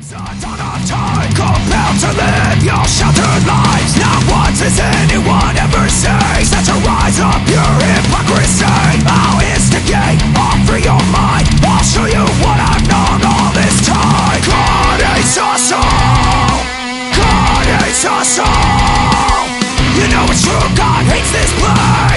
Dawn of time, compelled to live your sheltered lives. Not once has anyone ever say set to rise up your hypocrisy. I'll instigate, I'll free your mind. I'll show you what I've known all this time. God hates us all. God hates us all. You know it's true, God hates this place.